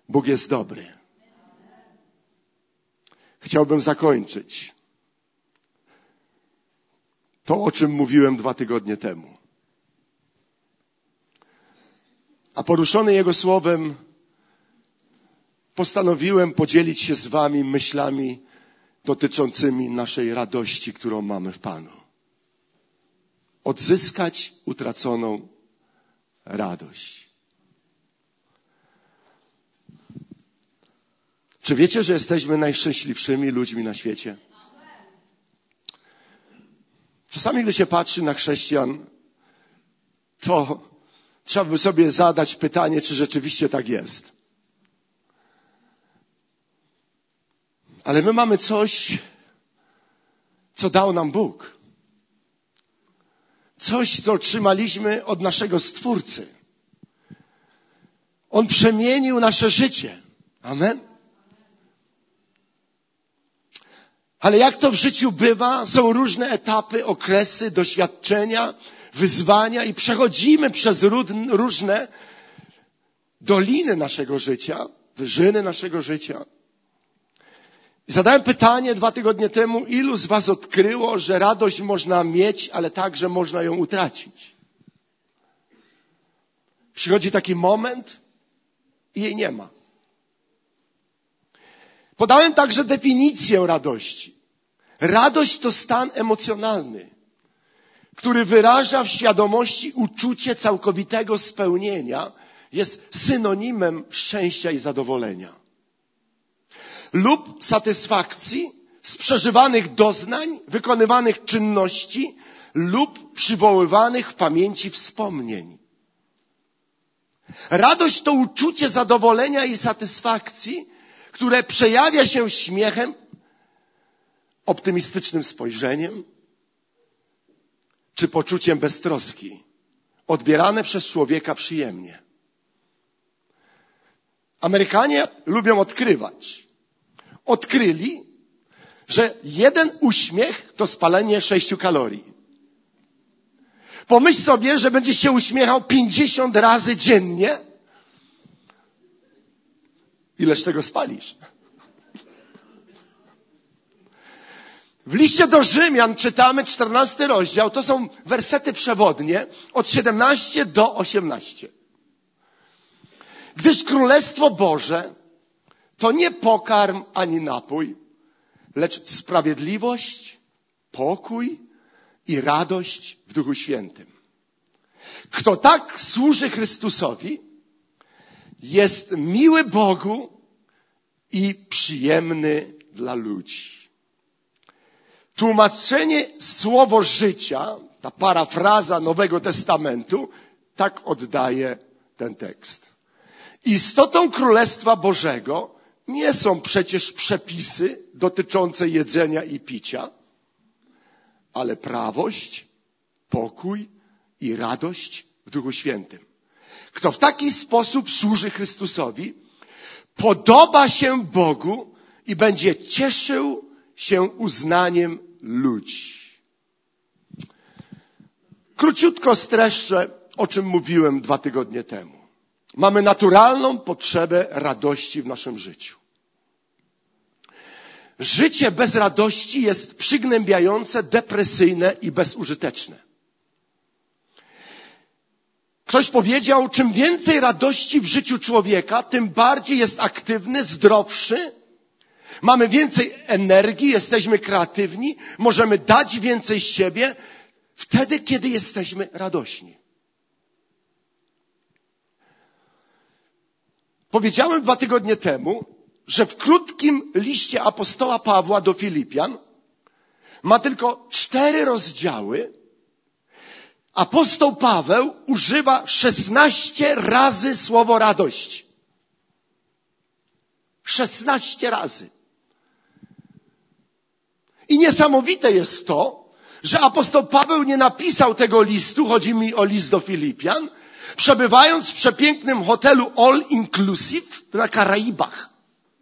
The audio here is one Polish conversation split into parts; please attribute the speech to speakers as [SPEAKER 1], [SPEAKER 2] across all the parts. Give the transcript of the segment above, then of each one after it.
[SPEAKER 1] Bóg jest dobry. Chciałbym zakończyć to, o czym mówiłem 2 tygodnie temu. A poruszony Jego słowem postanowiłem podzielić się z wami myślami dotyczącymi naszej radości, którą mamy w Panu. Odzyskać utraconą radość. Czy wiecie, że jesteśmy najszczęśliwszymi ludźmi na świecie? Czasami, gdy się patrzy na chrześcijan, to trzeba by sobie zadać pytanie, czy rzeczywiście tak jest. Ale my mamy coś, co dał nam Bóg. Coś, co otrzymaliśmy od naszego Stwórcy. On przemienił nasze życie. Amen. Ale jak to w życiu bywa, są różne etapy, okresy, doświadczenia, wyzwania i przechodzimy przez różne doliny naszego życia, wyżyny naszego życia. I zadałem pytanie 2 tygodnie temu, ilu z was odkryło, że radość można mieć, ale także można ją utracić? Przychodzi taki moment i jej nie ma. Podałem także definicję radości. Radość to stan emocjonalny, który wyraża w świadomości uczucie całkowitego spełnienia, jest synonimem szczęścia i zadowolenia. Lub satysfakcji z przeżywanych doznań, wykonywanych czynności lub przywoływanych w pamięci wspomnień. Radość to uczucie zadowolenia i satysfakcji, które przejawia się śmiechem, optymistycznym spojrzeniem czy poczuciem beztroski, odbierane przez człowieka przyjemnie. Amerykanie lubią odkrywać. Odkryli, że 1 uśmiech to spalenie 6 kalorii. Pomyśl sobie, że będziesz się uśmiechał 50 razy dziennie. Ileż tego spalisz? W liście do Rzymian czytamy 14 rozdział. To są wersety przewodnie od 17 do 18. Gdyż Królestwo Boże to nie pokarm ani napój, lecz sprawiedliwość, pokój i radość w Duchu Świętym. Kto tak służy Chrystusowi, jest miły Bogu i przyjemny dla ludzi. Tłumaczenie słowo życia, ta parafraza Nowego Testamentu, tak oddaje ten tekst. Istotą Królestwa Bożego nie są przecież przepisy dotyczące jedzenia i picia, ale prawość, pokój i radość w Duchu Świętym. Kto w taki sposób służy Chrystusowi, podoba się Bogu i będzie cieszył się uznaniem ludzi. Króciutko streszczę, o czym mówiłem 2 tygodnie temu. Mamy naturalną potrzebę radości w naszym życiu. Życie bez radości jest przygnębiające, depresyjne i bezużyteczne. Ktoś powiedział, czym więcej radości w życiu człowieka, tym bardziej jest aktywny, zdrowszy, mamy więcej energii, jesteśmy kreatywni, możemy dać więcej siebie wtedy, kiedy jesteśmy radośni. Powiedziałem 2 tygodnie temu, że w krótkim liście apostoła Pawła do Filipian ma tylko 4 rozdziały. Apostoł Paweł używa 16 razy słowo radość. 16 razy. I niesamowite jest to, że apostoł Paweł nie napisał tego listu, chodzi mi o list do Filipian, przebywając w przepięknym hotelu All Inclusive na Karaibach.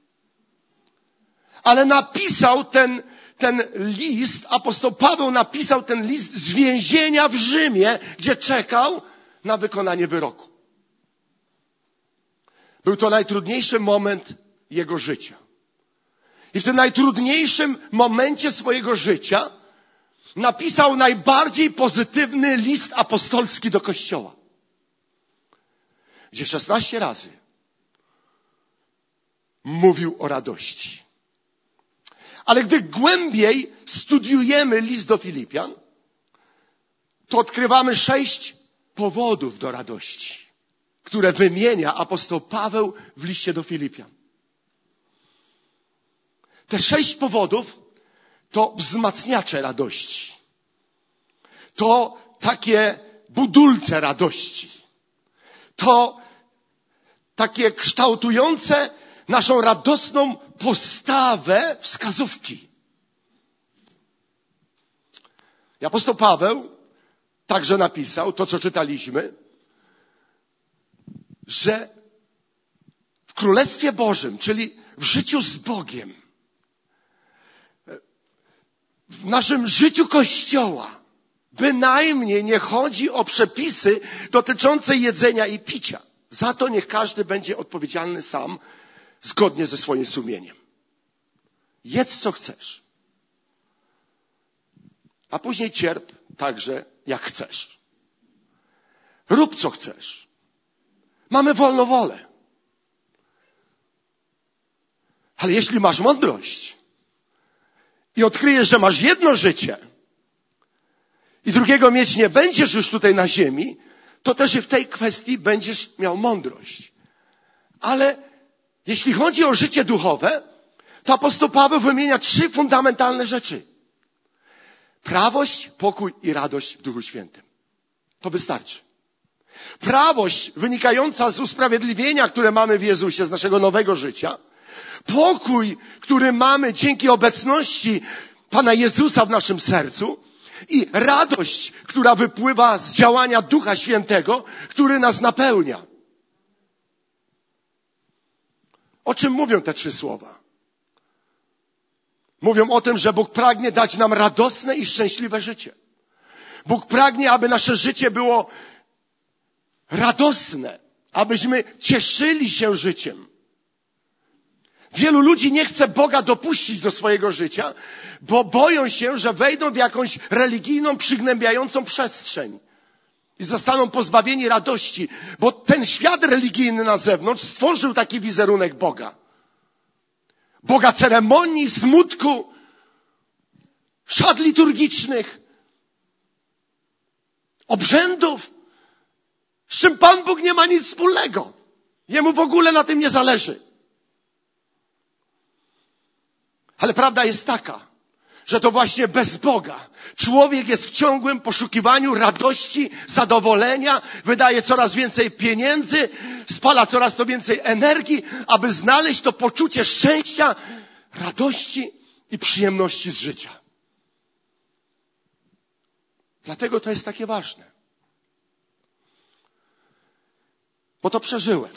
[SPEAKER 1] Ale napisał ten list, apostoł Paweł napisał ten list z więzienia w Rzymie, gdzie czekał na wykonanie wyroku. Był to najtrudniejszy moment jego życia. I w tym najtrudniejszym momencie swojego życia napisał najbardziej pozytywny list apostolski do Kościoła, gdzie 16 razy mówił o radości. Ale gdy głębiej studiujemy list do Filipian, to odkrywamy 6 powodów do radości, które wymienia apostoł Paweł w liście do Filipian. Te 6 powodów to wzmacniacze radości. To takie budulce radości. To takie kształtujące naszą radosną postawę wskazówki. I apostoł Paweł także napisał to, co czytaliśmy, że w Królestwie Bożym, czyli w życiu z Bogiem, w naszym życiu Kościoła, bynajmniej nie chodzi o przepisy dotyczące jedzenia i picia. Za to niech każdy będzie odpowiedzialny sam, zgodnie ze swoim sumieniem. Jedz, co chcesz. A później cierp także, jak chcesz. Rób, co chcesz. Mamy wolną wolę. Ale jeśli masz mądrość i odkryjesz, że masz jedno życie i drugiego mieć nie będziesz już tutaj na ziemi, to też i w tej kwestii będziesz miał mądrość. Ale jeśli chodzi o życie duchowe, to apostoł Paweł wymienia 3 fundamentalne rzeczy. Prawość, pokój i radość w Duchu Świętym. To wystarczy. Prawość wynikająca z usprawiedliwienia, które mamy w Jezusie, z naszego nowego życia. Pokój, który mamy dzięki obecności Pana Jezusa w naszym sercu. I radość, która wypływa z działania Ducha Świętego, który nas napełnia. O czym mówią te 3 słowa? Mówią o tym, że Bóg pragnie dać nam radosne i szczęśliwe życie. Bóg pragnie, aby nasze życie było radosne, abyśmy cieszyli się życiem. Wielu ludzi nie chce Boga dopuścić do swojego życia, bo boją się, że wejdą w jakąś religijną, przygnębiającą przestrzeń i zostaną pozbawieni radości, bo ten świat religijny na zewnątrz stworzył taki wizerunek Boga. Boga ceremonii, smutku, szat liturgicznych, obrzędów, z czym Pan Bóg nie ma nic wspólnego. Jemu w ogóle na tym nie zależy. Ale prawda jest taka, że to właśnie bez Boga człowiek jest w ciągłym poszukiwaniu radości, zadowolenia, wydaje coraz więcej pieniędzy, spala coraz to więcej energii, aby znaleźć to poczucie szczęścia, radości i przyjemności z życia. Dlatego to jest takie ważne. Bo to przeżyłem.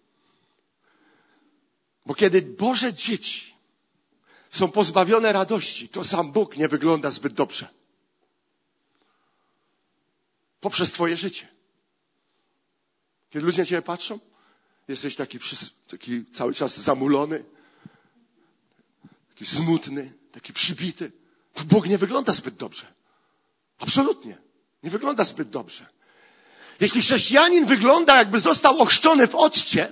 [SPEAKER 1] Bo kiedy Boże dzieci są pozbawione radości, to sam Bóg nie wygląda zbyt dobrze. Poprzez twoje życie. Kiedy ludzie na ciebie patrzą, jesteś taki cały czas zamulony, taki smutny, taki przybity, to Bóg nie wygląda zbyt dobrze. Absolutnie. Nie wygląda zbyt dobrze. Jeśli chrześcijanin wygląda, jakby został ochrzczony w occie,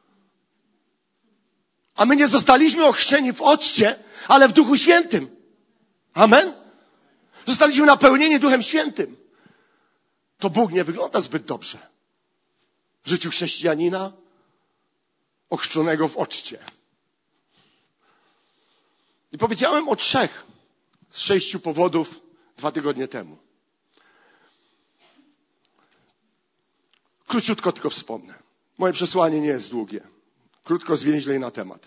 [SPEAKER 1] a my nie zostaliśmy ochrzczeni w occie, ale w Duchu Świętym. Amen? Zostaliśmy napełnieni Duchem Świętym. To Bóg nie wygląda zbyt dobrze w życiu chrześcijanina ochrzczonego w occie. I powiedziałem o 3 z 6 powodów 2 tygodnie temu. Króciutko tylko wspomnę. Moje przesłanie nie jest długie. Krótko, zwięźlej na temat.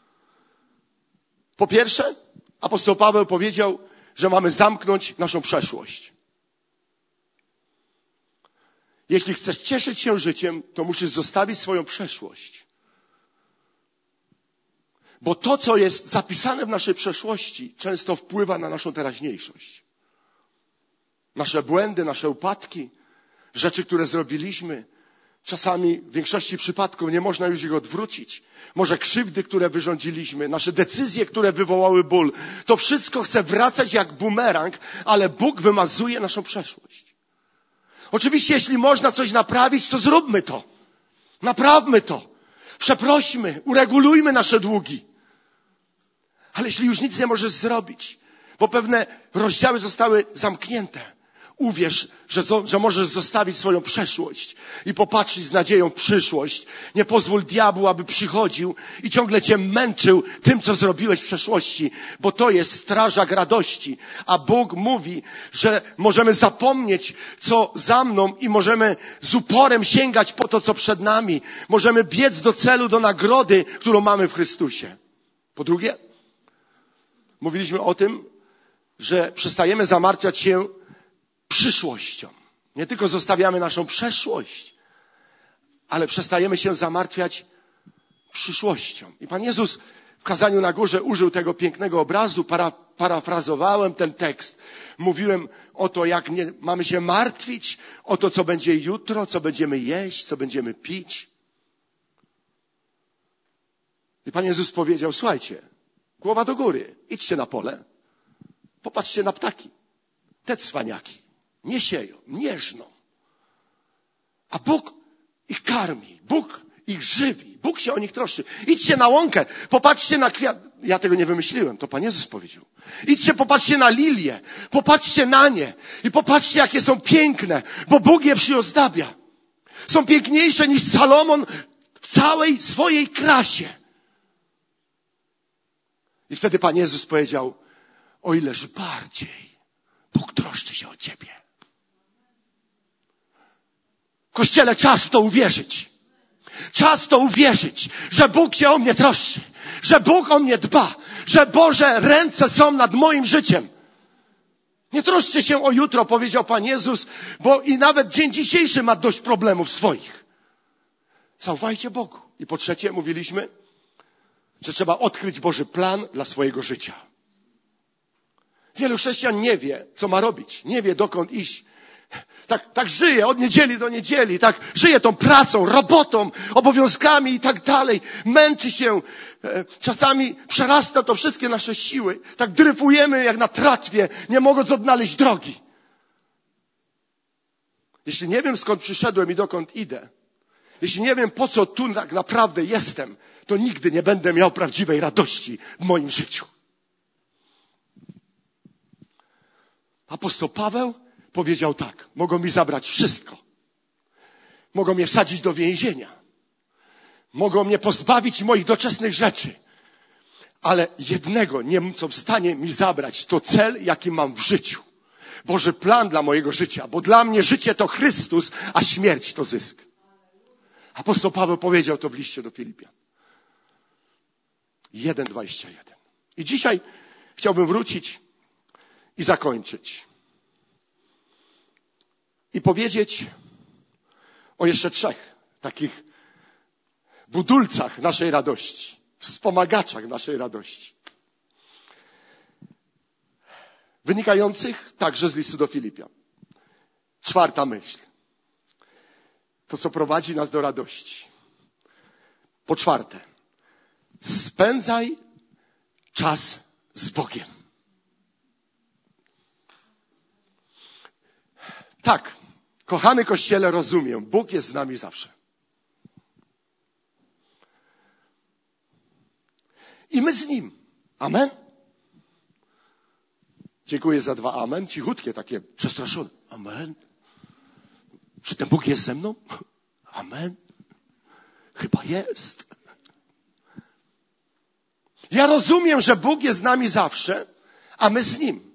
[SPEAKER 1] Po pierwsze, apostoł Paweł powiedział, że mamy zamknąć naszą przeszłość. Jeśli chcesz cieszyć się życiem, to musisz zostawić swoją przeszłość. Bo to, co jest zapisane w naszej przeszłości, często wpływa na naszą teraźniejszość. Nasze błędy, nasze upadki, rzeczy, które zrobiliśmy, Czasami, w większości przypadków nie można już ich odwrócić. Może krzywdy, które wyrządziliśmy, nasze decyzje, które wywołały ból. To wszystko chce wracać jak bumerang, ale Bóg wymazuje naszą przeszłość. Oczywiście, jeśli można coś naprawić, to zróbmy to. Naprawmy to. Przeprośmy, uregulujmy nasze długi. Ale jeśli już nic nie możesz zrobić, bo pewne rozdziały zostały zamknięte, uwierz, że możesz zostawić swoją przeszłość i popatrzeć z nadzieją w przyszłość. Nie pozwól diabłu, aby przychodził i ciągle cię męczył tym, co zrobiłeś w przeszłości, bo to jest strażak radości. A Bóg mówi, że możemy zapomnieć, co za mną i możemy z uporem sięgać po to, co przed nami. Możemy biec do celu, do nagrody, którą mamy w Chrystusie. Po drugie, mówiliśmy o tym, że przestajemy zamartwiać się przyszłością. Nie tylko zostawiamy naszą przeszłość, ale przestajemy się zamartwiać przyszłością. I Pan Jezus w kazaniu na górze użył tego pięknego obrazu, parafrazowałem ten tekst. Mówiłem o to, jak nie mamy się martwić, o to, co będzie jutro, co będziemy jeść, co będziemy pić. I Pan Jezus powiedział, słuchajcie, głowa do góry, idźcie na pole, popatrzcie na ptaki. Te cwaniaki nie sieją, nie żną. A Bóg ich karmi, Bóg ich żywi, Bóg się o nich troszczy. Idźcie na łąkę, popatrzcie na kwiat. Ja tego nie wymyśliłem, to Pan Jezus powiedział. Idźcie, popatrzcie na lilie, popatrzcie na nie i popatrzcie, jakie są piękne, bo Bóg je przyozdabia. Są piękniejsze niż Salomon w całej swojej krasie. I wtedy Pan Jezus powiedział, o ileż bardziej Bóg troszczy się o ciebie. Kościele, czas w to uwierzyć. Czas w to uwierzyć, że Bóg się o mnie troszczy, że Bóg o mnie dba, że Boże ręce są nad moim życiem. Nie troszczcie się o jutro, powiedział Pan Jezus, bo i nawet dzień dzisiejszy ma dość problemów swoich. Zaufajcie Bogu. I po trzecie mówiliśmy, że trzeba odkryć Boży plan dla swojego życia. Wielu chrześcijan nie wie, co ma robić. Nie wie, dokąd iść. Tak żyje od niedzieli do niedzieli. Tak żyje tą pracą, robotą, obowiązkami i tak dalej. Męczy się. Czasami przerasta to wszystkie nasze siły. Tak dryfujemy jak na tratwie, nie mogąc odnaleźć drogi. Jeśli nie wiem, skąd przyszedłem i dokąd idę, jeśli nie wiem, po co tu tak naprawdę jestem, to nigdy nie będę miał prawdziwej radości w moim życiu. Apostoł Paweł powiedział tak, mogą mi zabrać wszystko. Mogą mnie wsadzić do więzienia. Mogą mnie pozbawić moich doczesnych rzeczy. Ale jednego nie są w stanie mi zabrać. To cel, jaki mam w życiu. Boży plan dla mojego życia. Bo dla mnie życie to Chrystus, a śmierć to zysk. Apostoł Paweł powiedział to w liście do Filipian. 1:21. I dzisiaj chciałbym wrócić i zakończyć. I powiedzieć o jeszcze 3 takich budulcach naszej radości, wspomagaczach naszej radości. Wynikających także z listu do Filipian. 4. myśl. To, co prowadzi nas do radości. Po 4. Spędzaj czas z Bogiem. Tak, kochany Kościele, rozumiem, Bóg jest z nami zawsze. I my z Nim. Amen? Dziękuję za 2 amen. Cichutkie, takie przestraszone. Amen. Czy ten Bóg jest ze mną? Amen. Chyba jest. Ja rozumiem, że Bóg jest z nami zawsze, a my z Nim.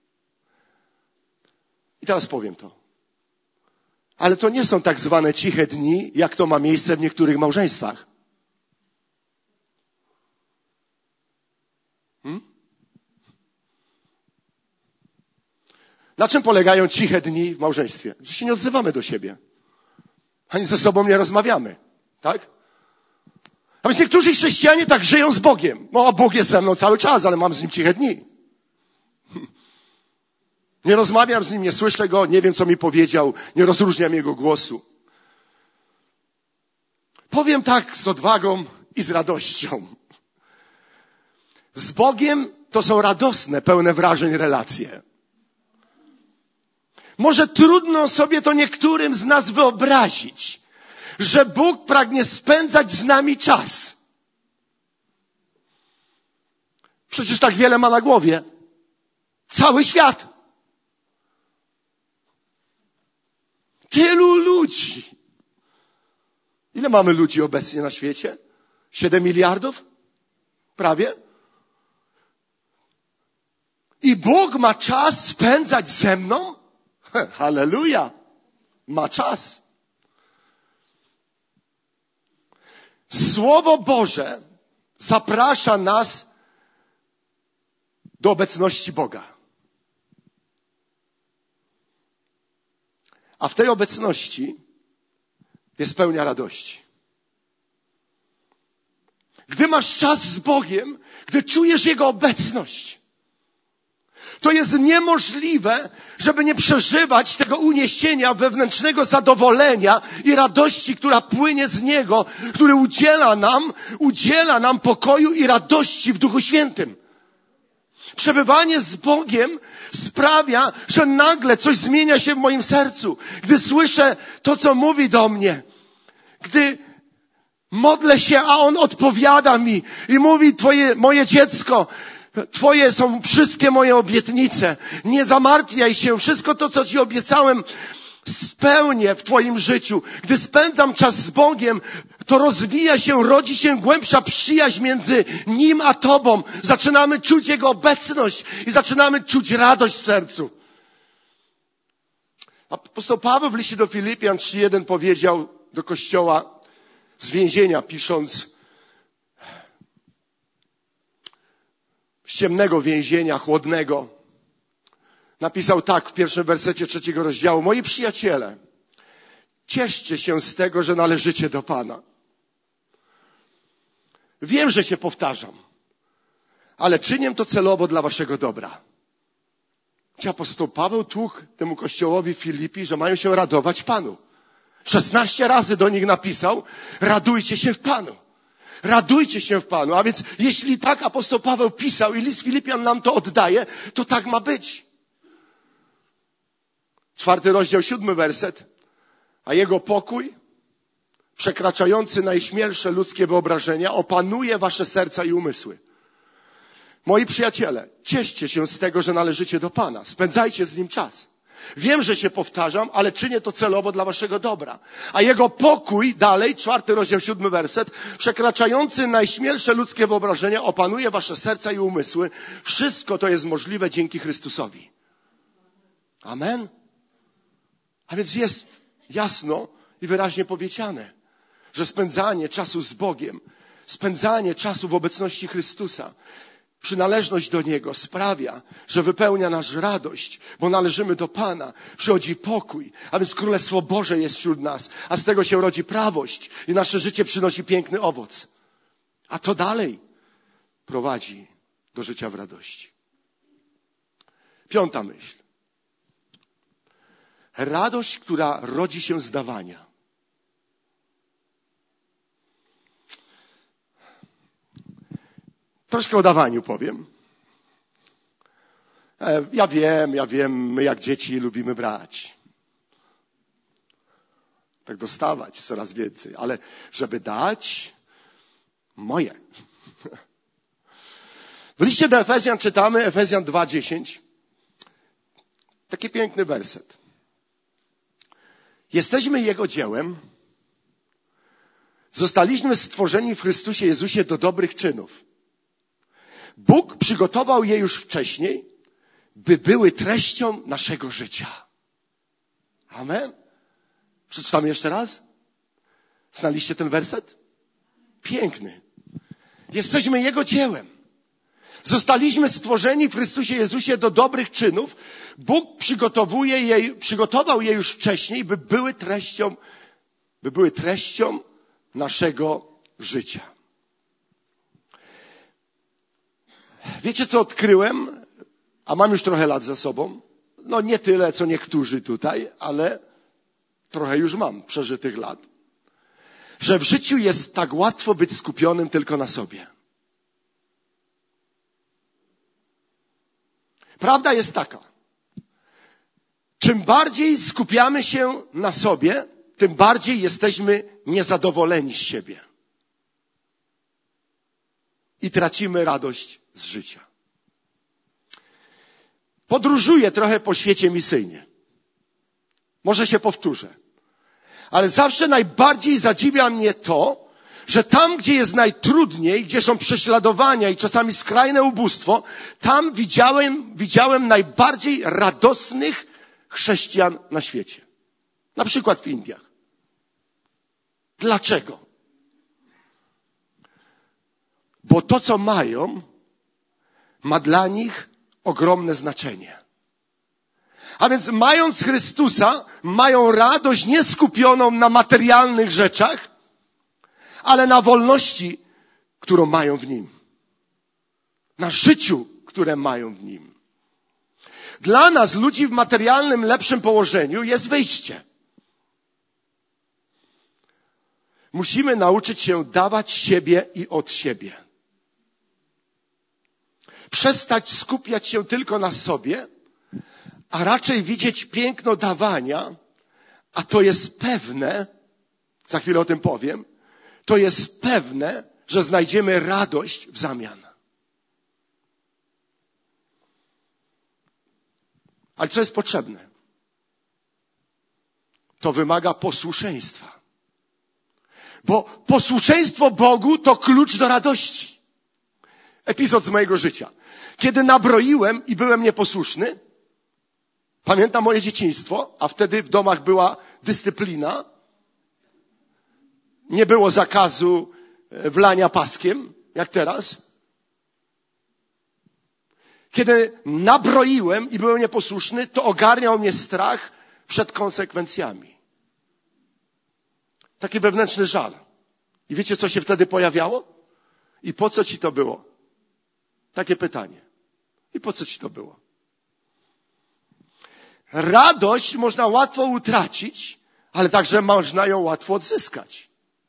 [SPEAKER 1] I teraz powiem to. Ale to nie są tak zwane ciche dni, jak to ma miejsce w niektórych małżeństwach. Na czym polegają ciche dni w małżeństwie? Że się nie odzywamy do siebie. Ani ze sobą nie rozmawiamy. Tak? A więc niektórzy chrześcijanie tak żyją z Bogiem. No, Bóg jest ze mną cały czas, ale mam z Nim ciche dni. Nie rozmawiam z Nim, nie słyszę Go, nie wiem, co mi powiedział, nie rozróżniam Jego głosu. Powiem tak z odwagą i z radością. Z Bogiem to są radosne, pełne wrażeń relacje. Może trudno sobie to niektórym z nas wyobrazić, że Bóg pragnie spędzać z nami czas. Przecież tak wiele ma na głowie. Cały świat. Tylu ludzi. Ile mamy ludzi obecnie na świecie? 7 miliardów? Prawie? I Bóg ma czas spędzać ze mną? Halleluja! Ma czas. Słowo Boże zaprasza nas do obecności Boga. A w tej obecności jest pełnia radości. Gdy masz czas z Bogiem, gdy czujesz Jego obecność, to jest niemożliwe, żeby nie przeżywać tego uniesienia, wewnętrznego zadowolenia i radości, która płynie z Niego, który udziela nam pokoju i radości w Duchu Świętym. Przebywanie z Bogiem sprawia, że nagle coś zmienia się w moim sercu. Gdy słyszę to, co mówi do mnie, gdy modlę się, a On odpowiada mi i mówi: moje dziecko, Twoje są wszystkie moje obietnice. Nie zamartwiaj się. Wszystko to, co Ci obiecałem, spełnię w Twoim życiu. Gdy spędzam czas z Bogiem, to rozwija się, rodzi się głębsza przyjaźń między Nim a Tobą. Zaczynamy czuć Jego obecność i zaczynamy czuć radość w sercu. Apostoł Paweł w liście do Filipian 3:1 powiedział do Kościoła z więzienia, pisząc z ciemnego więzienia, chłodnego. Napisał tak w pierwszym wersecie 3 rozdziału: moi przyjaciele, cieszcie się z tego, że należycie do Pana. Wiem, że się powtarzam, ale czynię to celowo dla waszego dobra. Apostoł Paweł tłukł temu kościołowi w Filipi, że mają się radować Panu. 16 razy do nich napisał: radujcie się w Panu. Radujcie się w Panu. A więc jeśli tak apostoł Paweł pisał i list Filipian nam to oddaje, to tak ma być. 4 rozdział, 7 werset. A Jego pokój, przekraczający najśmielsze ludzkie wyobrażenia, opanuje wasze serca i umysły. Moi przyjaciele, cieszcie się z tego, że należycie do Pana. Spędzajcie z Nim czas. Wiem, że się powtarzam, ale czynię to celowo dla waszego dobra. A Jego pokój, dalej, 4 rozdział, 7 werset, przekraczający najśmielsze ludzkie wyobrażenia, opanuje wasze serca i umysły. Wszystko to jest możliwe dzięki Chrystusowi. Amen. A więc jest jasno i wyraźnie powiedziane, że spędzanie czasu z Bogiem, spędzanie czasu w obecności Chrystusa, przynależność do Niego sprawia, że wypełnia nas radość, bo należymy do Pana. Przychodzi pokój, a więc Królestwo Boże jest wśród nas, a z tego się rodzi prawość i nasze życie przynosi piękny owoc. A to dalej prowadzi do życia w radości. 5. myśl. Radość, która rodzi się z dawania. Troszkę o dawaniu powiem. Ja wiem, my jak dzieci lubimy brać. Tak dostawać coraz więcej, ale żeby dać, moje. W liście do Efezjan czytamy, Efezjan 2:10, taki piękny werset. Jesteśmy Jego dziełem, zostaliśmy stworzeni w Chrystusie Jezusie do dobrych czynów. Bóg przygotował je już wcześniej, by były treścią naszego życia. Amen. Przeczytamy jeszcze raz. Znaliście ten werset? Piękny. Jesteśmy Jego dziełem. Zostaliśmy stworzeni w Chrystusie Jezusie do dobrych czynów. Bóg przygotował je już wcześniej, by były treścią naszego życia. Wiecie, co odkryłem? A mam już trochę lat za sobą. No nie tyle, co niektórzy tutaj, ale trochę już mam przeżytych lat. że w życiu jest tak łatwo być skupionym tylko na sobie. Prawda jest taka. Czym bardziej skupiamy się na sobie, tym bardziej jesteśmy niezadowoleni z siebie. I tracimy radość z życia. Podróżuję trochę po świecie misyjnie. Może się powtórzę. Ale zawsze najbardziej zadziwia mnie to, że tam, gdzie jest najtrudniej, gdzie są prześladowania i czasami skrajne ubóstwo, tam widziałem najbardziej radosnych chrześcijan na świecie. Na przykład w Indiach. Dlaczego? Bo to, co mają, ma dla nich ogromne znaczenie. A więc mając Chrystusa, mają radość nieskupioną na materialnych rzeczach, ale na wolności, którą mają w Nim. Na życiu, które mają w Nim. Dla nas, ludzi w materialnym, lepszym położeniu, jest wyjście. Musimy nauczyć się dawać siebie i od siebie. Przestać skupiać się tylko na sobie, a raczej widzieć piękno dawania, a to jest pewne, za chwilę o tym powiem, to jest pewne, że znajdziemy radość w zamian. Ale co jest potrzebne? To wymaga posłuszeństwa. Bo posłuszeństwo Bogu to klucz do radości. Epizod z mojego życia. Kiedy nabroiłem i byłem nieposłuszny, pamiętam moje dzieciństwo, a wtedy w domach była dyscyplina. Nie było zakazu wlania paskiem, jak teraz. Kiedy nabroiłem i byłem nieposłuszny, to ogarniał mnie strach przed konsekwencjami. Taki wewnętrzny żal. I wiecie, co się wtedy pojawiało? I po co ci to było? Takie pytanie. I po co ci to było? Radość można łatwo utracić, ale także można ją łatwo odzyskać.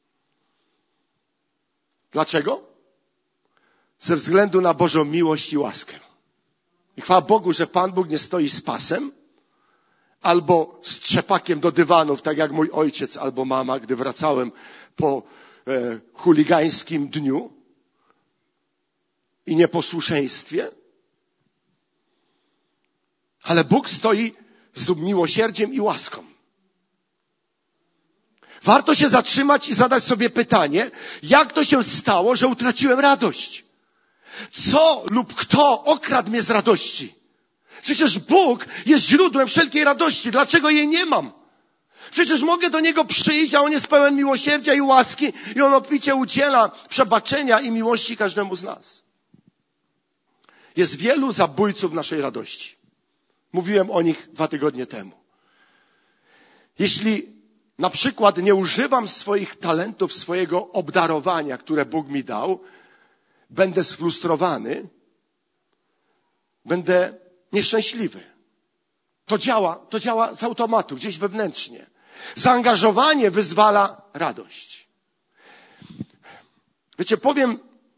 [SPEAKER 1] Dlaczego? Ze względu na Bożą miłość i łaskę. I chwała Bogu, że Pan Bóg nie stoi z pasem albo z trzepakiem do dywanów, tak jak mój ojciec albo mama, gdy wracałem po chuligańskim dniu i nieposłuszeństwie. Ale Bóg stoi z miłosierdziem i łaską. Warto się zatrzymać i zadać sobie pytanie, jak to się stało, że utraciłem radość? Co lub kto okradł mnie z radości? Przecież Bóg jest źródłem wszelkiej radości. Dlaczego jej nie mam? Przecież mogę do Niego przyjść, a On jest pełen miłosierdzia i łaski i On obficie udziela przebaczenia i miłości każdemu z nas. Jest wielu zabójców naszej radości. Mówiłem o nich 2 tygodnie temu. Jeśli na przykład nie używam swoich talentów, swojego obdarowania, które Bóg mi dał, będę sfrustrowany, będę nieszczęśliwy. To działa z automatu, gdzieś wewnętrznie. Zaangażowanie wyzwala radość. Wiecie, powiem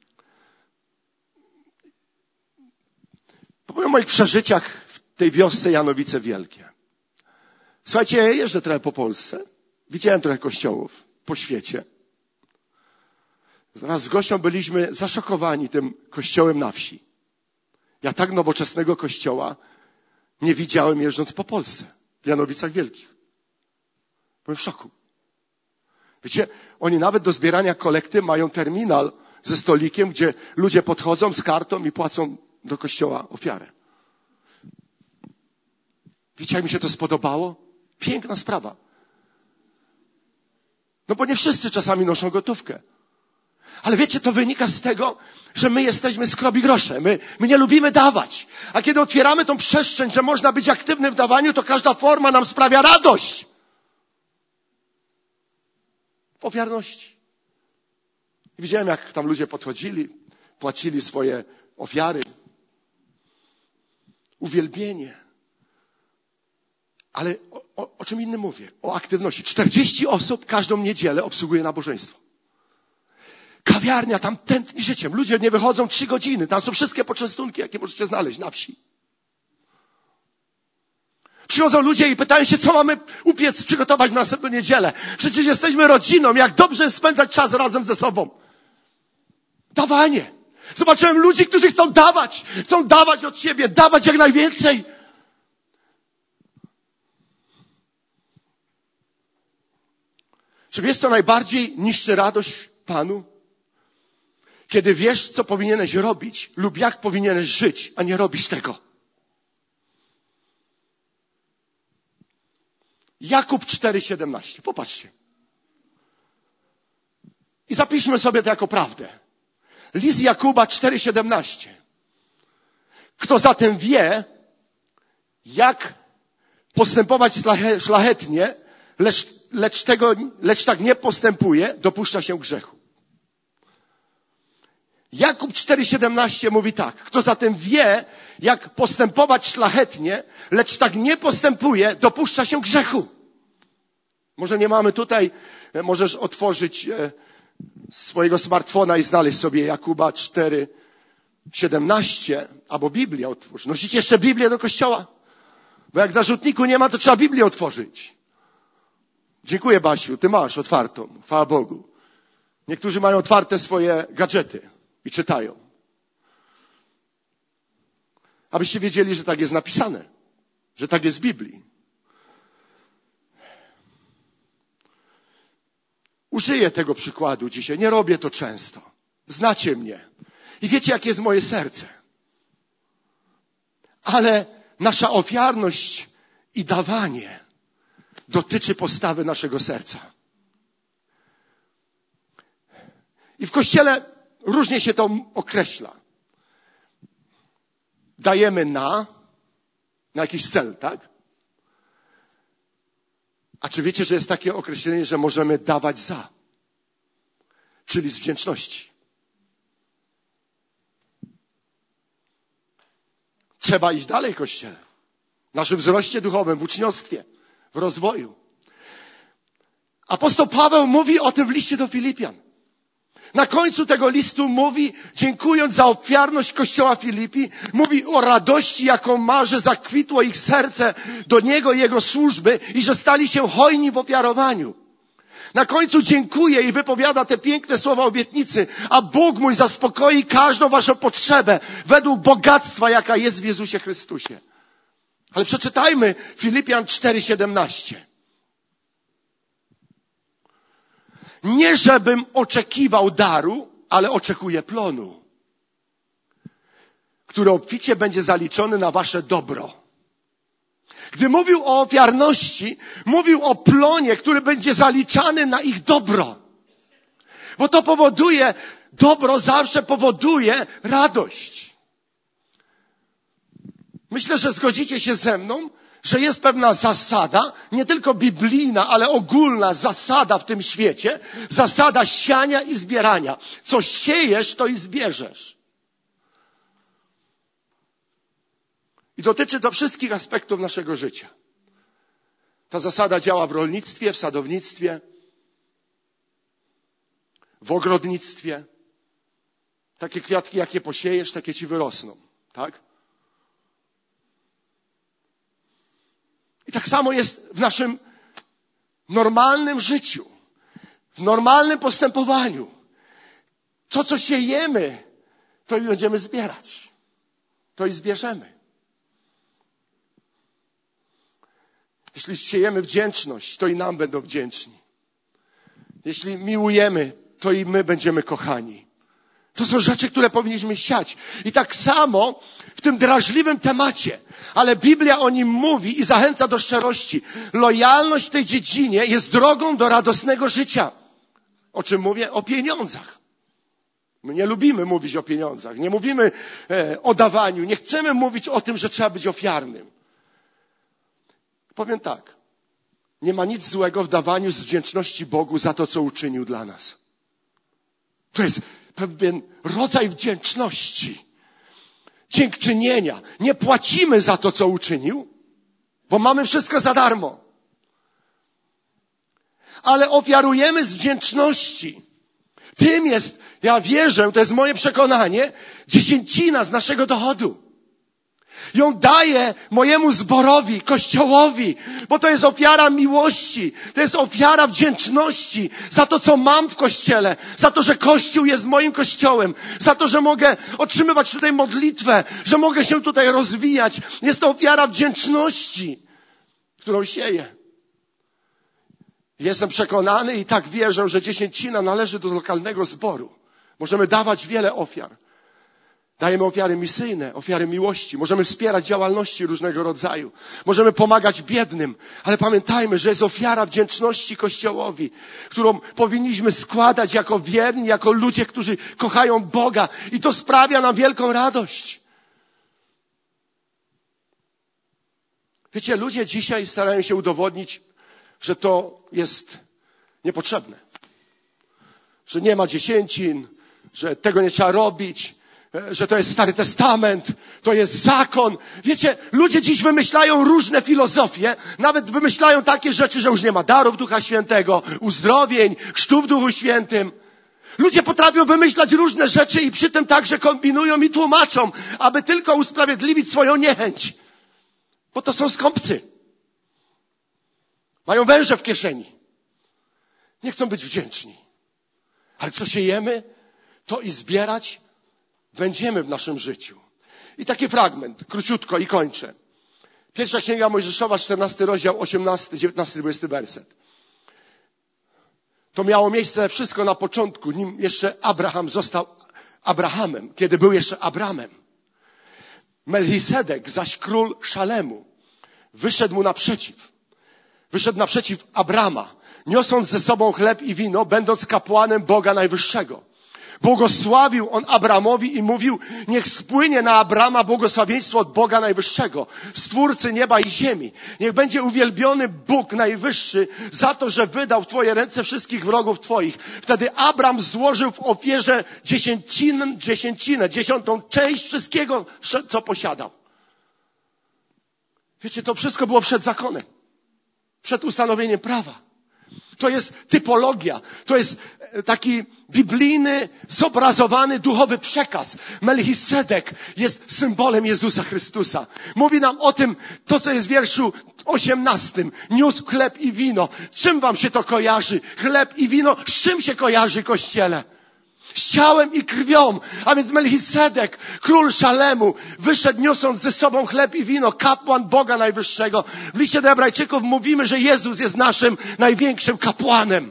[SPEAKER 1] o moich przeżyciach w tej wiosce Janowice Wielkie. Słuchajcie, ja jeżdżę trochę po Polsce. Widziałem trochę kościołów po świecie. Zaraz z gością byliśmy zaszokowani tym kościołem na wsi. Ja tak nowoczesnego kościoła nie widziałem jeżdżąc po Polsce, w Janowicach Wielkich. Byłem w szoku. Wiecie, oni nawet do zbierania kolekty mają terminal ze stolikiem, gdzie ludzie podchodzą z kartą i płacą do kościoła ofiarę. Wiecie, jak mi się to spodobało? Piękna sprawa. No bo nie wszyscy czasami noszą gotówkę. Ale wiecie, to wynika z tego, że my jesteśmy skrobi grosze. My nie lubimy dawać. A kiedy otwieramy tą przestrzeń, że można być aktywnym w dawaniu, to każda forma nam sprawia radość. W ofiarności. I widziałem, jak tam ludzie podchodzili, płacili swoje ofiary. Uwielbienie. Ale o czym innym mówię? O aktywności. 40 osób każdą niedzielę obsługuje nabożeństwo. Kawiarnia tam tętni życiem. Ludzie nie wychodzą 3 godziny. Tam są wszystkie poczęstunki, jakie możecie znaleźć na wsi. Przychodzą ludzie i pytają się, co mamy upiec, przygotować na następną niedzielę. Przecież jesteśmy rodziną. Jak dobrze jest spędzać czas razem ze sobą. Dawanie. Zobaczyłem ludzi, którzy chcą dawać od siebie, dawać jak najwięcej. Czy wiesz, co najbardziej niszczy radość w Panu? Kiedy wiesz, co powinieneś robić lub jak powinieneś żyć, a nie robisz tego. Jakub 4,17. Popatrzcie. I zapiszmy sobie to jako prawdę. List Jakuba 4,17. Kto zatem wie, jak postępować szlachetnie, lecz tak nie postępuje, dopuszcza się grzechu. Jakub 4,17 mówi tak. Kto zatem wie, jak postępować szlachetnie, lecz tak nie postępuje, dopuszcza się grzechu. Może nie mamy tutaj, możesz otworzyć swojego smartfona i znaleźć sobie Jakuba 4,17 albo Biblię otwórz. Nosicie jeszcze Biblię do kościoła? Bo jak na rzutniku nie ma, to trzeba Biblię otworzyć. Dziękuję, Basiu, ty masz otwartą. Chwała Bogu. Niektórzy mają otwarte swoje gadżety i czytają. Abyście wiedzieli, że tak jest napisane. Że tak jest w Biblii. Użyję tego przykładu dzisiaj. Nie robię to często. Znacie mnie. I wiecie, jakie jest moje serce. Ale nasza ofiarność i dawanie dotyczy postawy naszego serca. I w Kościele różnie się to określa. Dajemy na jakiś cel, tak? A czy wiecie, że jest takie określenie, że możemy dawać za? Czyli z wdzięczności. Trzeba iść dalej, Kościele. W naszym wzroście duchowym, w uczniostwie, w rozwoju. Apostoł Paweł mówi o tym w liście do Filipian. Na końcu tego listu mówi, dziękując za ofiarność Kościoła Filipi, mówi o radości, jaką ma, że zakwitło ich serce do Niego i Jego służby i że stali się hojni w ofiarowaniu. Na końcu dziękuję i wypowiada te piękne słowa obietnicy, a Bóg mój zaspokoi każdą waszą potrzebę według bogactwa, jaka jest w Jezusie Chrystusie. Ale przeczytajmy Filipian 4,17. Nie żebym oczekiwał daru, ale oczekuję plonu, który obficie będzie zaliczony na wasze dobro. Gdy mówił o ofiarności, mówił o plonie, który będzie zaliczany na ich dobro. Bo to powoduje, dobro zawsze powoduje radość. Myślę, że zgodzicie się ze mną, że jest pewna zasada, nie tylko biblijna, ale ogólna zasada w tym świecie, zasada siania i zbierania. Co siejesz, to i zbierzesz. I dotyczy to wszystkich aspektów naszego życia. Ta zasada działa w rolnictwie, w sadownictwie, w ogrodnictwie. Takie kwiatki, jakie posiejesz, takie ci wyrosną. Tak? I tak samo jest w naszym normalnym życiu, w normalnym postępowaniu. To, co siejemy, to i będziemy zbierać. To i zbierzemy. Jeśli siejemy wdzięczność, to i nam będą wdzięczni. Jeśli miłujemy, to i my będziemy kochani. To są rzeczy, które powinniśmy siać. I tak samo w tym drażliwym temacie, ale Biblia o nim mówi i zachęca do szczerości. Lojalność w tej dziedzinie jest drogą do radosnego życia. O czym mówię? O pieniądzach. My nie lubimy mówić o pieniądzach. Nie mówimy o dawaniu. Nie chcemy mówić o tym, że trzeba być ofiarnym. Powiem tak. Nie ma nic złego w dawaniu z wdzięczności Bogu za to, co uczynił dla nas. To jest pewien rodzaj wdzięczności. Dziękczynienia. Nie płacimy za to, co uczynił, bo mamy wszystko za darmo. Ale ofiarujemy z wdzięczności. Tym jest, ja wierzę, to jest moje przekonanie, dziesięcina z naszego dochodu. Ją daję mojemu zborowi, Kościołowi, bo to jest ofiara miłości, to jest ofiara wdzięczności za to, co mam w Kościele, za to, że Kościół jest moim Kościołem, za to, że mogę otrzymywać tutaj modlitwę, że mogę się tutaj rozwijać. Jest to ofiara wdzięczności, którą sieję. Jestem przekonany i tak wierzę, że dziesięcina należy do lokalnego zboru. Możemy dawać wiele ofiar. Dajemy ofiary misyjne, ofiary miłości. Możemy wspierać działalności różnego rodzaju. Możemy pomagać biednym. Ale pamiętajmy, że jest ofiara wdzięczności Kościołowi, którą powinniśmy składać jako wierni, jako ludzie, którzy kochają Boga. I to sprawia nam wielką radość. Wiecie, ludzie dzisiaj starają się udowodnić, że to jest niepotrzebne. Że nie ma dziesięcin, że tego nie trzeba robić, że to jest Stary Testament, to jest zakon. Wiecie, ludzie dziś wymyślają różne filozofie, nawet wymyślają takie rzeczy, że już nie ma darów Ducha Świętego, uzdrowień, chrztu w Duchu Świętym. Ludzie potrafią wymyślać różne rzeczy i przy tym także kombinują i tłumaczą, aby tylko usprawiedliwić swoją niechęć. Bo to są skąpcy. Mają węże w kieszeni. Nie chcą być wdzięczni. Ale co siejemy, to i zbierać będziemy w naszym życiu. I taki fragment, króciutko i kończę. Pierwsza Księga Mojżeszowa, 14 rozdział, 18, 19, 20 werset. To miało miejsce wszystko na początku, nim jeszcze Abraham został Abrahamem, kiedy był jeszcze Abramem. Melchisedek, zaś król Szalemu, wyszedł mu naprzeciw. Wyszedł naprzeciw Abrama, niosąc ze sobą chleb i wino, będąc kapłanem Boga Najwyższego. Błogosławił on Abramowi i mówił, niech spłynie na Abrama błogosławieństwo od Boga Najwyższego, Stwórcy nieba i ziemi. Niech będzie uwielbiony Bóg Najwyższy za to, że wydał w Twoje ręce wszystkich wrogów Twoich. Wtedy Abram złożył w ofierze dziesięcinę, 10. część wszystkiego, co posiadał. Wiecie, to wszystko było przed zakonem, przed ustanowieniem prawa. To jest typologia. To jest taki biblijny, zobrazowany duchowy przekaz. Melchisedek jest symbolem Jezusa Chrystusa. Mówi nam o tym, to co jest w wierszu 18. Niósł chleb i wino. Czym wam się to kojarzy? Chleb i wino, z czym się kojarzy, Kościele? Z ciałem i krwią. A więc Melchisedek, król Szalemu, wyszedł niosąc ze sobą chleb i wino, kapłan Boga Najwyższego. W liście do Hebrajczyków mówimy, że Jezus jest naszym największym kapłanem.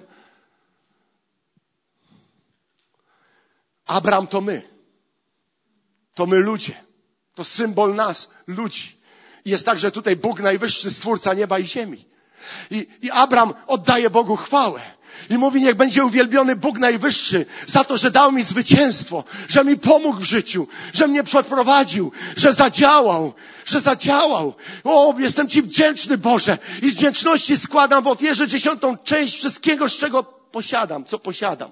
[SPEAKER 1] Abram to my. To my ludzie. To symbol nas, ludzi. I jest także tutaj Bóg Najwyższy, Stwórca nieba i ziemi. I Abram oddaje Bogu chwałę. I mówi, niech będzie uwielbiony Bóg Najwyższy za to, że dał mi zwycięstwo, że mi pomógł w życiu, że mnie przeprowadził, że zadziałał. O, jestem Ci wdzięczny, Boże. I z wdzięczności składam w ofierze 10. część wszystkiego, z czego posiadam, co posiadam.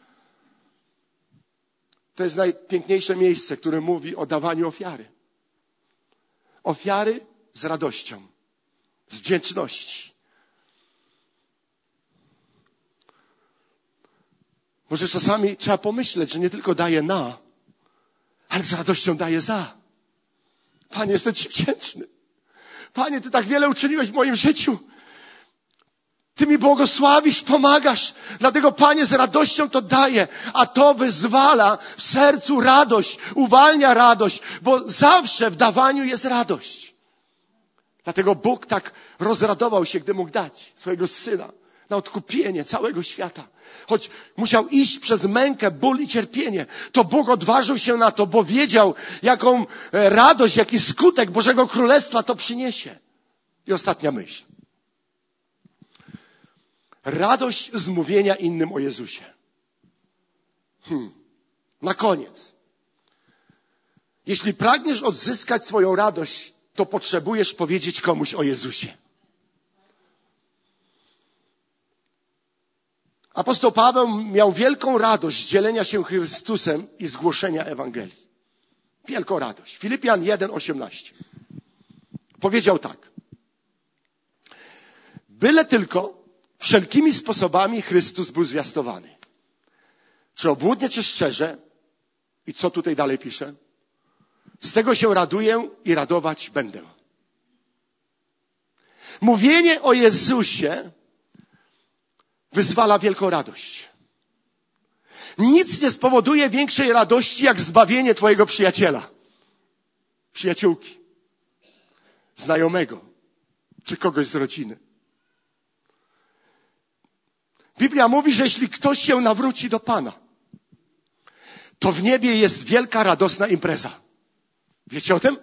[SPEAKER 1] To jest najpiękniejsze miejsce, które mówi o dawaniu ofiary. Ofiary z radością, z wdzięczności. Może czasami trzeba pomyśleć, że nie tylko daję na, ale z radością daję za. Panie, jestem Ci wdzięczny. Panie, Ty tak wiele uczyniłeś w moim życiu. Ty mi błogosławisz, pomagasz. Dlatego, Panie, z radością to daję. A to wyzwala w sercu radość, uwalnia radość, bo zawsze w dawaniu jest radość. Dlatego Bóg tak rozradował się, gdy mógł dać swojego Syna na odkupienie całego świata. Choć musiał iść przez mękę, ból i cierpienie, to Bóg odważył się na to, bo wiedział, jaką radość, jaki skutek Bożego Królestwa to przyniesie. I ostatnia myśl. Radość z mówienia innym o Jezusie. Na koniec. Jeśli pragniesz odzyskać swoją radość, to potrzebujesz powiedzieć komuś o Jezusie. Apostoł Paweł miał wielką radość z dzielenia się Chrystusem i z głoszenia Ewangelii. Wielką radość. Filipian 1:18. Powiedział tak. Byle tylko wszelkimi sposobami Chrystus był zwiastowany. Czy obłudnie, czy szczerze. I co tutaj dalej pisze? Z tego się raduję i radować będę. Mówienie o Jezusie wyzwala wielką radość. Nic nie spowoduje większej radości, jak zbawienie twojego przyjaciela, przyjaciółki, znajomego, czy kogoś z rodziny. Biblia mówi, że jeśli ktoś się nawróci do Pana, to w niebie jest wielka, radosna impreza. Wiecie o tym?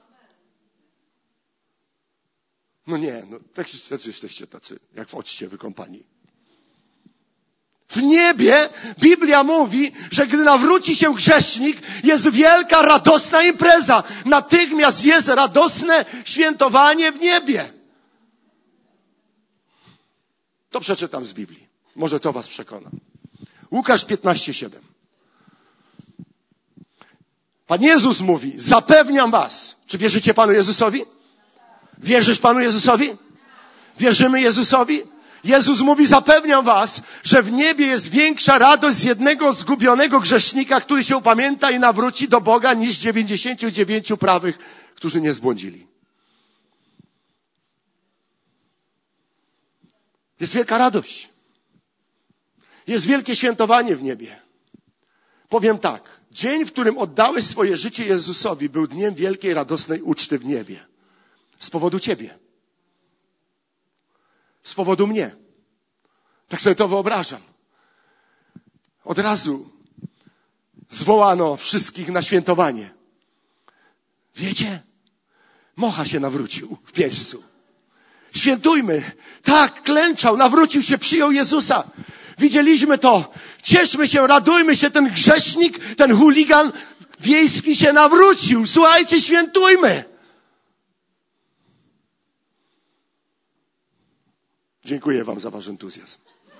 [SPEAKER 1] No nie, tak jesteście tacy, jak w occie wykąpani. W niebie Biblia mówi, że gdy nawróci się grzesznik, jest wielka, radosna impreza. Natychmiast jest radosne świętowanie w niebie. To przeczytam z Biblii. Może to was przekona. Łukasz 15:7. Pan Jezus mówi, zapewniam was. Czy wierzycie Panu Jezusowi? Wierzysz Panu Jezusowi? Wierzymy Jezusowi? Jezus mówi, zapewniam was, że w niebie jest większa radość z jednego zgubionego grzesznika, który się upamięta i nawróci do Boga, niż 99 prawych, którzy nie zbłądzili. Jest wielka radość. Jest wielkie świętowanie w niebie. Powiem tak, dzień, w którym oddałeś swoje życie Jezusowi, był dniem wielkiej, radosnej uczty w niebie. Z powodu ciebie. Z powodu mnie. Tak sobie to wyobrażam. Od razu zwołano wszystkich na świętowanie. Wiecie? Mocha się nawrócił w Pieścu. Świętujmy. Tak, klęczał, nawrócił się, przyjął Jezusa. Widzieliśmy to. Cieszmy się, radujmy się. Ten grzesznik, ten chuligan wiejski się nawrócił. Słuchajcie, świętujmy. Dziękuję wam za wasz entuzjazm.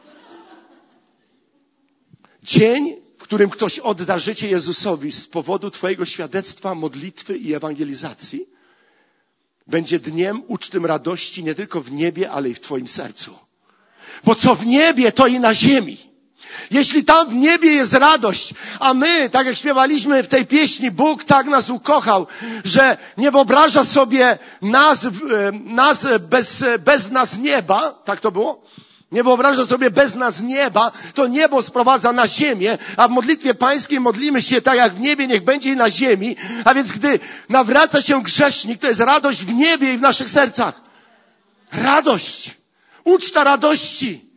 [SPEAKER 1] Dzień, w którym ktoś odda życie Jezusowi z powodu twojego świadectwa, modlitwy i ewangelizacji, będzie dniem ucztym radości nie tylko w niebie, ale i w twoim sercu. Bo co w niebie, to i na ziemi. Jeśli tam w niebie jest radość, a my, tak jak śpiewaliśmy w tej pieśni, Bóg tak nas ukochał, że nie wyobraża sobie nas bez nas nieba, tak to było? Nie wyobraża sobie bez nas nieba, to niebo sprowadza na ziemię, a w modlitwie pańskiej modlimy się tak jak w niebie, niech będzie i na ziemi, a więc gdy nawraca się grzesznik, to jest radość w niebie i w naszych sercach. Radość. Uczta radości.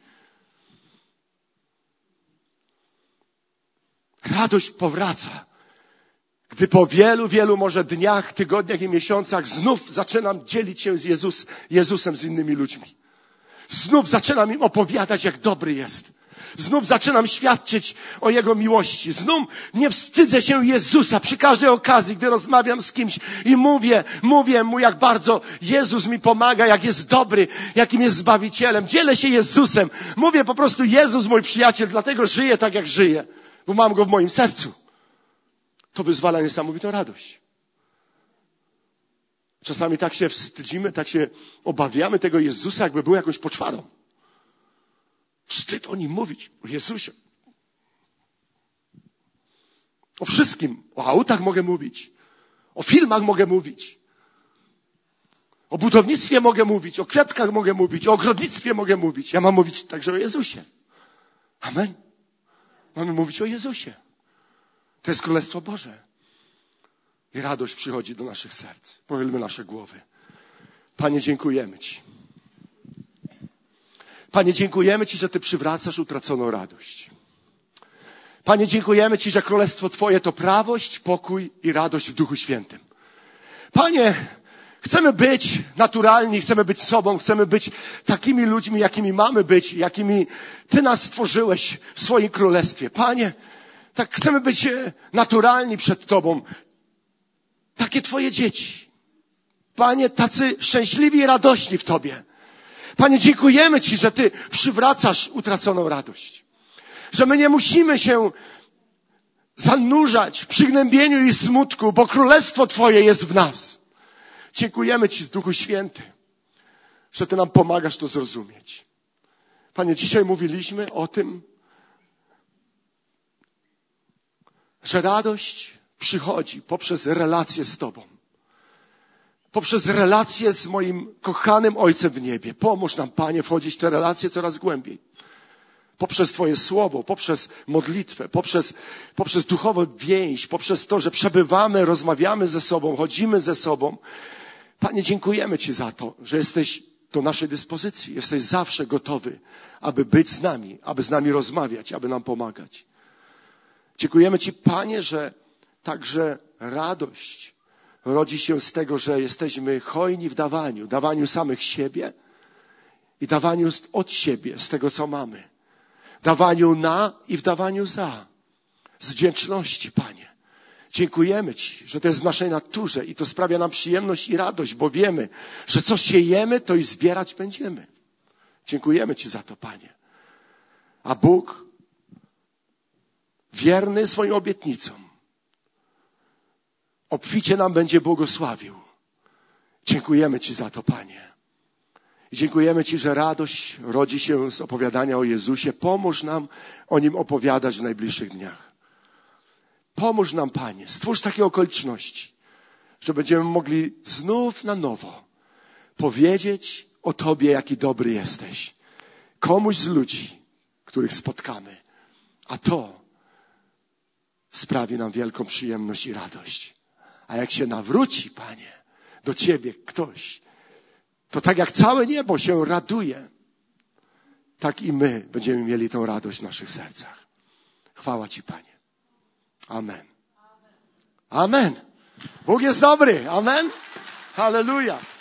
[SPEAKER 1] Radość powraca, gdy po wielu może dniach, tygodniach i miesiącach znów zaczynam dzielić się z Jezusem z innymi ludźmi. Znów zaczynam im opowiadać, jak dobry jest. Znów zaczynam świadczyć o Jego miłości. Znów nie wstydzę się Jezusa przy każdej okazji, gdy rozmawiam z kimś i mówię Mu, jak bardzo Jezus mi pomaga, jak jest dobry, jakim jest Zbawicielem. Dzielę się Jezusem. Mówię po prostu, Jezus mój przyjaciel, dlatego żyję tak, jak żyję. Bo mam Go w moim sercu. To wyzwala niesamowitą radość. Czasami tak się wstydzimy, tak się obawiamy tego Jezusa, jakby był jakąś poczwarą. Wstyd o Nim mówić, o Jezusie. O wszystkim. O autach mogę mówić. O filmach mogę mówić. O budownictwie mogę mówić. O kwiatkach mogę mówić. O ogrodnictwie mogę mówić. Ja mam mówić także o Jezusie. Amen. Mamy mówić o Jezusie. To jest Królestwo Boże. I radość przychodzi do naszych serc. Pochylmy nasze głowy. Panie, dziękujemy Ci. Panie, dziękujemy Ci, że Ty przywracasz utraconą radość. Panie, dziękujemy Ci, że Królestwo Twoje to prawość, pokój i radość w Duchu Świętym. Panie, chcemy być naturalni, chcemy być sobą, chcemy być takimi ludźmi, jakimi mamy być, jakimi Ty nas stworzyłeś w swoim Królestwie. Panie, tak chcemy być naturalni przed Tobą. Takie Twoje dzieci. Panie, tacy szczęśliwi i radośni w Tobie. Panie, dziękujemy Ci, że Ty przywracasz utraconą radość. Że my nie musimy się zanurzać w przygnębieniu i smutku, bo Królestwo Twoje jest w nas. Dziękujemy Ci, Duchu Święty, że Ty nam pomagasz to zrozumieć. Panie, dzisiaj mówiliśmy o tym, że radość przychodzi poprzez relację z Tobą. Poprzez relację z moim kochanym Ojcem w niebie. Pomóż nam, Panie, wchodzić w te relacje coraz głębiej. Poprzez Twoje słowo, poprzez modlitwę, poprzez duchową więź, poprzez to, że przebywamy, rozmawiamy ze sobą, chodzimy ze sobą. Panie, dziękujemy Ci za to, że jesteś do naszej dyspozycji. Jesteś zawsze gotowy, aby być z nami, aby z nami rozmawiać, aby nam pomagać. Dziękujemy Ci, Panie, że także radość rodzi się z tego, że jesteśmy hojni w dawaniu samych siebie i dawaniu od siebie, z tego, co mamy. Dawaniu na i w dawaniu za. Z wdzięczności, Panie. Dziękujemy Ci, że to jest w naszej naturze i to sprawia nam przyjemność i radość, bo wiemy, że co siejemy, to i zbierać będziemy. Dziękujemy Ci za to, Panie. A Bóg, wierny swoim obietnicom, obficie nam będzie błogosławił. Dziękujemy Ci za to, Panie. I dziękujemy Ci, że radość rodzi się z opowiadania o Jezusie. Pomóż nam o Nim opowiadać w najbliższych dniach. Pomóż nam, Panie. Stwórz takie okoliczności, że będziemy mogli znów na nowo powiedzieć o Tobie, jaki dobry jesteś. Komuś z ludzi, których spotkamy. A to sprawi nam wielką przyjemność i radość. A jak się nawróci, Panie, do Ciebie ktoś, to tak jak całe niebo się raduje, tak i my będziemy mieli tą radość w naszych sercach. Chwała Ci, Panie. Amen. Amen. Bóg jest dobry. Amen. Halleluja.